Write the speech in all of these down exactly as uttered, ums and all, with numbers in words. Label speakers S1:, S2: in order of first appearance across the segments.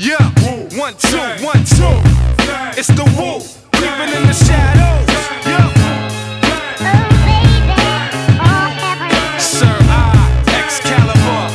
S1: Yeah, one, two, one, two. It's the Wu, creeping in the shadows. Yeah. Sir I, Excalibur.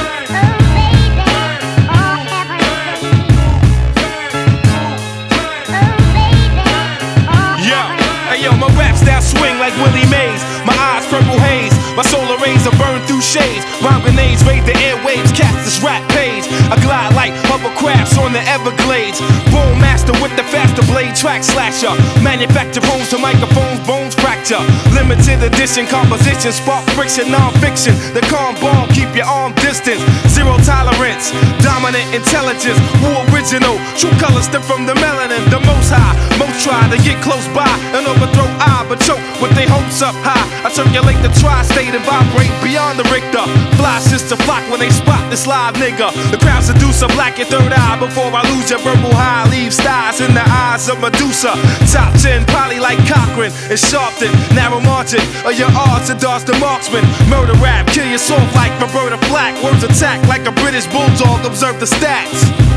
S1: Yeah, hey yo, my rap style swing like Willie Mays. My eyes purple haze, my solar rays are burned through shades. Rhyme grenades raid the airwaves, cast this rap page. I glide like hovercrafts on the Everglades. Bone master with the faster blade, track slasher. Manufacture homes to microphones, bones fracture. Limited edition composition, spark friction, non-fiction. The calm bomb, keep your arm distance. Zero tolerance, dominant intelligence. Who original, true colors stem from the melanin. The most high, most try to get close by and overthrow I, but choke with their hopes up high. I circulate the tri-state and vibrate beyond the Richter. Fly sister flock when they spot this live nigga. The crowd seducer, black your third eye before I lose your verbal high. Leave stars in the eyes of Medusa. Top ten, probably like Cochran and Sharpton. Narrow margin of your odds to dodge the marksman. Murder rap, kill your soft like Roberta Flack. Words attack like a British bulldog, observe the stats.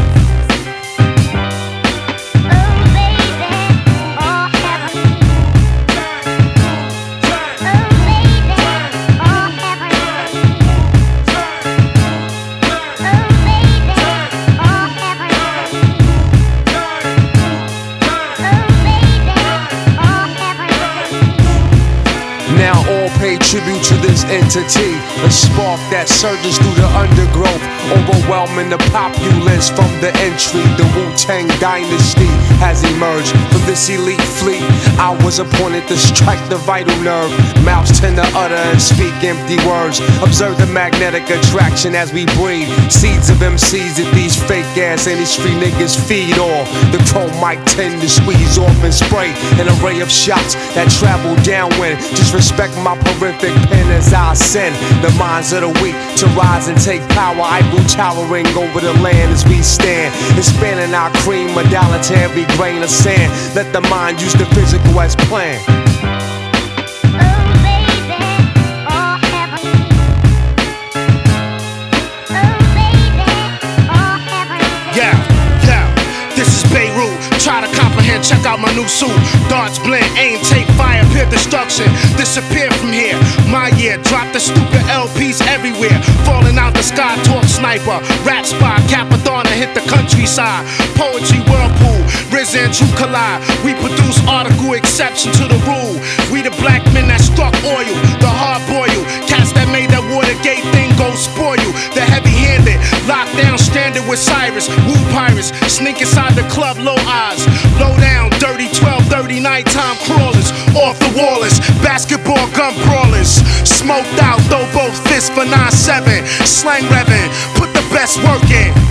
S2: Now all pay tribute to this entity, a spark that surges through the undergrowth, overwhelming the populace from the entry. The Wu-Tang dynasty has emerged from this elite fleet. I was appointed to strike the vital nerve. Mouths tend to utter and speak empty words. Observe the magnetic attraction as we breathe. Seeds of M Cs that these fake ass industry niggas feed off. The chrome mic tend to squeeze off and spray an array of shots that travel downwind. Just respect my horrific pen as I send the minds of the weak to rise and take power. Eiffel towering over the land as we stand, expanding our cream, a dollar to every grain of sand. Let the mind use the physical as planned.
S3: Try to comprehend, check out my new suit. Darts blend, aim, take fire, pure destruction. Disappear from here. My year, drop the stupid L Ps everywhere. Falling out the sky, talk sniper. Rap spot, Capathon, and hit the countryside. Poetry whirlpool, R Z A and True collide. We produce article exception to the rule. We the black men that struck oil, the hard boil. Cats that made that Watergate thing go spoil you. The heavy-handed, locked down, stranded with Cyrus. Woo pirates, sneak inside the club, low eyes. Low down, dirty twelve thirty nighttime crawlers. Off the wallers, basketball gun brawlers. Smoked out, throw both fists for nine seven. Slang revving, put the best work in.